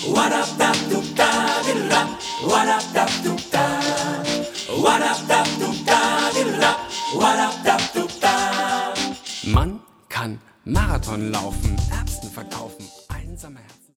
Man kann Marathon laufen, Erbsen verkaufen, einsame Herzen.